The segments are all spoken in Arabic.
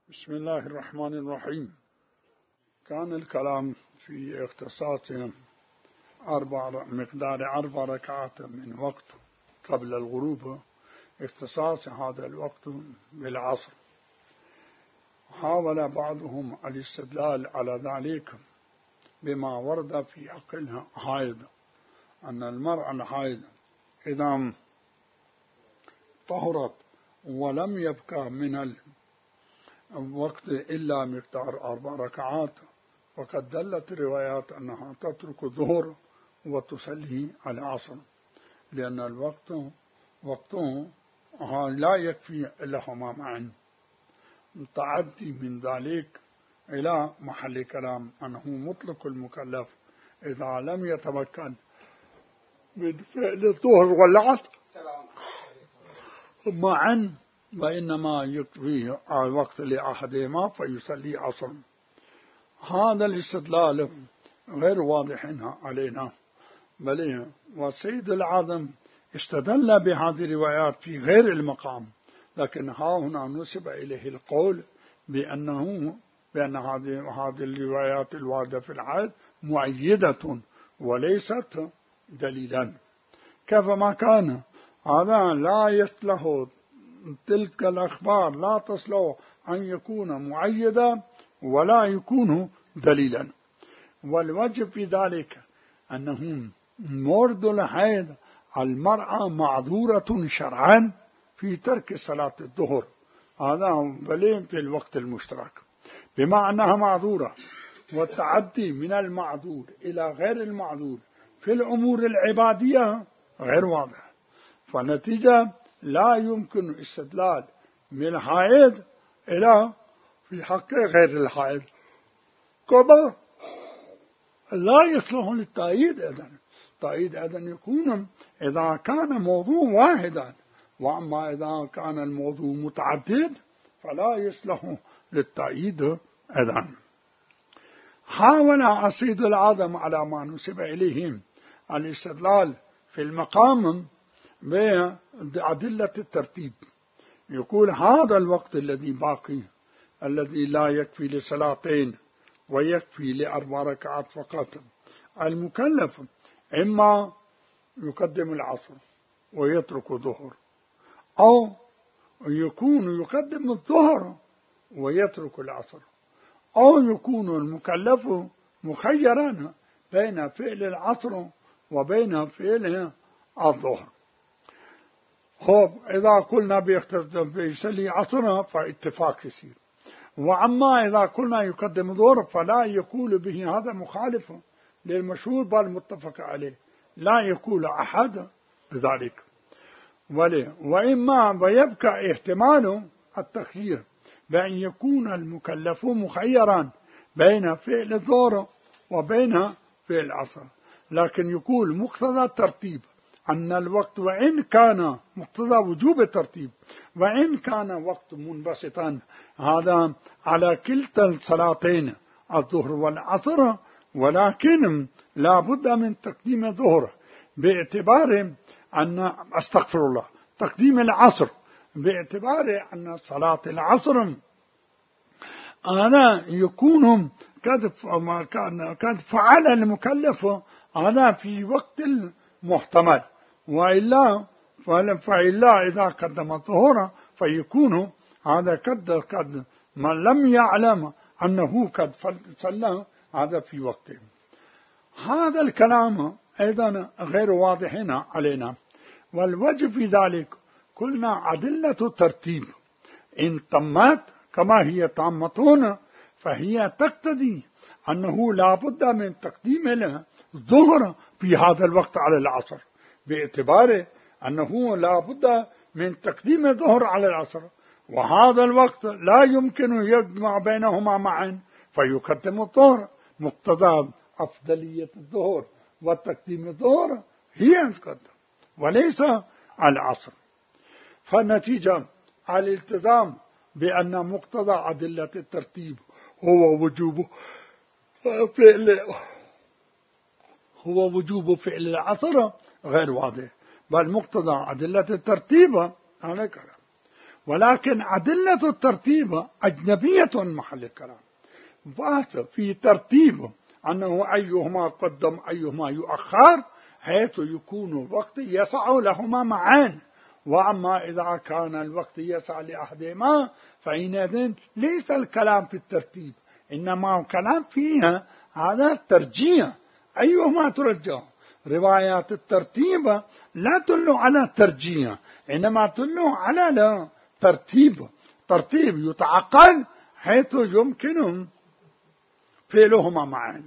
بسم الله الرحمن الرحيم. كان الكلام في اختصاص مقدار 4 ركعات من وقت قبل الغروب، اختصاص هذا الوقت بالعصر. حاول بعضهم الاستدلال على ذلك بما ورد في حق الحائض، أن المرأة الحائض إذا طهرت ولم يبقى من الوقت إلا مقدار 4 ركعات، وقد دلت الروايات أنها تترك الظهر وتصلي العصر، لأن الوقت وقته لا يكفي لهما معا. تعدي من ذلك إلى محل كلام أنه مطلق المكلف إذا لم يتمكن من فعل الظهر والعصر معا وإنما يكفيه الوقت لأحدهما فيصلي عصرا. هذا الاستدلال غير واضح علينا، بل والسيد العظم استدل بهذه الروايات في غير المقام، لكن ها هنا نسب إليه القول بأن هذه الروايات الواردة في الحائض مؤيدة وليست دليلا. كيفما كان هذا لا يصلح، تلك الأخبار لا تصلح أن يكون مؤيدا ولا يكون دليلا. والوجه في ذلك أنه مورد الحيض المرأة معذورة شرعا في ترك صلاة الظهر، هذا بلين في الوقت المشترك، بما أنها معذورة، والتعدي من المعذور إلى غير المعذور في الأمور العبادية غير واضح، فالنتيجة لا يمكن استدلال من الحائض إلى في حق غير الحائض، كما لا يصلح للتأييد. التأييد أيضا يكون إذا كان موضوع واحدا، وأما إذا كان الموضوع متعدد فلا يصلح للتأييد أيضا. حاول السيد العظم على ما نسب إليهم الاستدلال في المقام بأدلة الترتيب، يقول هذا الوقت الذي باقي الذي لا يكفي لصلاتين ويكفي ل4 ركعات فقط، المكلف إما يقدم العصر ويترك الظهر، أو يكون يقدم الظهر ويترك العصر، أو يكون المكلف مخيرا بين فعل العصر وبين فعل الظهر. إذا قلنا بيصلي عصرنا فاتفاق يصير، وأما إذا قلنا يقدم ظهر فلا يقول به هذا مخالف للمشهور بل متفق عليه، لا يقول أحد بذلك. وإما ويبقى احتمال التخيير بأن يكون المكلف مخيرا بين فعل الظهر وبين فعل العصر، لكن يقول مقتضى الترتيب أن الوقت وإن كان مقتضى وجوب الترتيب وإن كان وقت منبسطا هذا على كلتا الصلاتين الظهر والعصر، ولكن لا بد من تقديم الظهر باعتبار أن تقديم العصر باعتبار أن صلاة العصر أنا يكون قد فعل المكلف أنا في وقت محتمل، وإلا إذا قدم الظهر فيكون هذا قد من لم يعلم أنه قد صلى هذا في وقته. هذا الكلام أيضا غير واضح علينا، والوجه في ذلك قلنا أدلة الترتيب إن تمت كما هي تامة فهي تقتضي أنه لا بد من تقديم الظهر في هذا الوقت على العصر، باعتبار أنه لا بد من تقديم الظهر على العصر، وهذا الوقت لا يمكن يجمع بينهما معا فيقدم الظهر، مقتضى أفضلية الظهر وتقديم الظهر هي أن تقدم وليس العصر. فالنتيجة الالتزام بأن مقتضى أدلة الترتيب هو وجوب فعل العصر غير واضح، بل مقتضى أدلة الترتيب على كلام. ولكن أدلة الترتيب أجنبية عن محل الكلام. بات في ترتيب أنه أيهما قدم أيهما يؤخر، حيث يكون الوقت يسع لهما معا. وأما إذا كان الوقت يسع لأحدهما فإنذ ليس الكلام في الترتيب، إنما الكلام فيها هذا ترجيح، أيهما ترجح. روايات الترتيب لا تدل على الترجيح، إنما تدل على ترتيب يتعقل حيث يمكن فعلهما معا.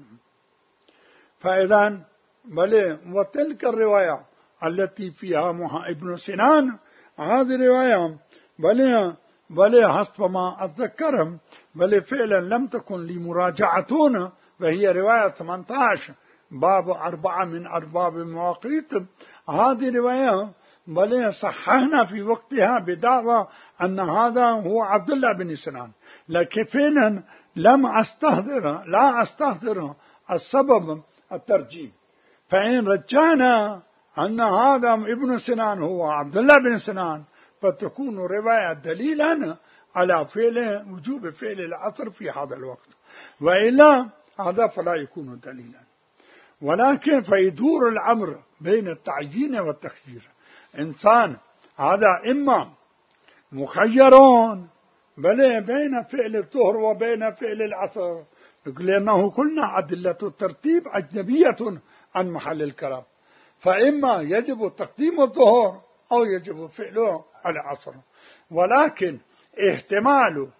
فإذا بل وتلك الرواية التي فيها ابن سنان، هذه رواية بل حسب ما أتذكرهم بل فعلا لم تكن لي مراجعتون، وهي رواية 18 باب 4 من أرباب المواقيت. هذه رواية بل صححنا في وقتها بدعوى أن هذا هو عبد الله بن سنان، لكن فعلا لا أستحضر السبب الترجيح. فإن رجعنا أن هذا ابن سنان هو عبد الله بن سنان فتكون رواية دليلا على وجوب فعل العصر في هذا الوقت، وإلا هذا فلا يكون دليلا. ولكن فيدور الأمر بين التعيين والتخيير. إنسان هذا إما مخيرون بل بين فعل الظهر وبين فعل العصر، لأنه قلنا أدلة الترتيب أجنبية عن محل الكلام، فإما يجب تقديم الظهر أو يجب فعله العصر. ولكن احتمال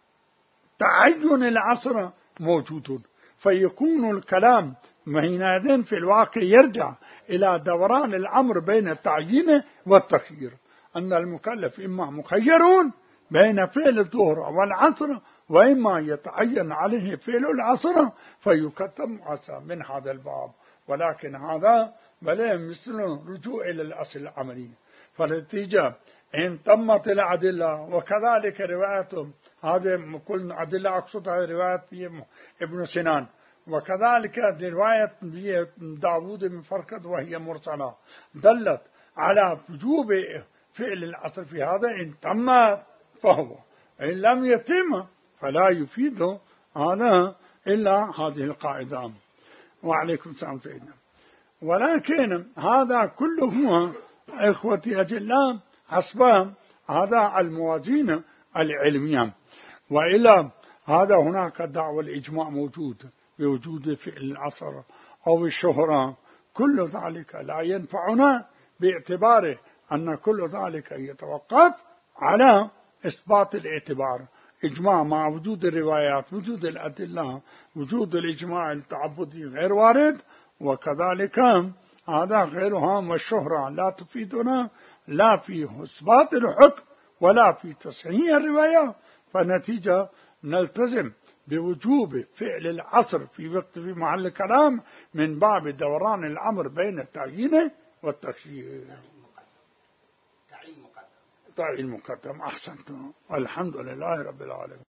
تعين العصر موجود، فيكون الكلام حينئذ في الواقع يرجع إلى دوران الأمر بين التعيين والتخيير، أن المكلف إما مخيرون بين فعل الظهر والعصر، وإما يتعين عليه فعل العصر فيكتم عصر من هذا الباب. ولكن هذا بل مثل رجوع إلى الأصل العملي. فالنتيجة إن تمت الأدلة، وكذلك روايتهم هذه كل أدلة أقصد رواية ابن سنان، وكذلك رواية داود بن فرقد وهي مرسلة دلت على وجوب فعل العصر في هذا. إن تم فهو، إن لم يتم فلا يفيد هذا إلا هذه القاعدة. وعليكم السلام سيدنا. ولكن هذا كله إخوتي أجلاء حسب هذا الموازين العلمية، وإلا هذا هناك دعوة الإجماع موجود بوجود فعل العصر أو الشهرة، كل ذلك لا ينفعنا باعتباره أن كل ذلك يتوقف على إثبات الاعتبار. إجماع مع وجود الروايات، وجود الأدلة، وجود الإجماع التعبدي غير وارد، وكذلك هذا غيرها. والشهرة لا تفيدنا لا في إثبات الحكم ولا في تصحيح الرواية. فنتيجة نلتزم بوجوب فعل العصر في محل الكلام من باب دوران الأمر بين التعيين والتخيير. تعيين مقدم. أحسنتم. الحمد لله رب العالمين.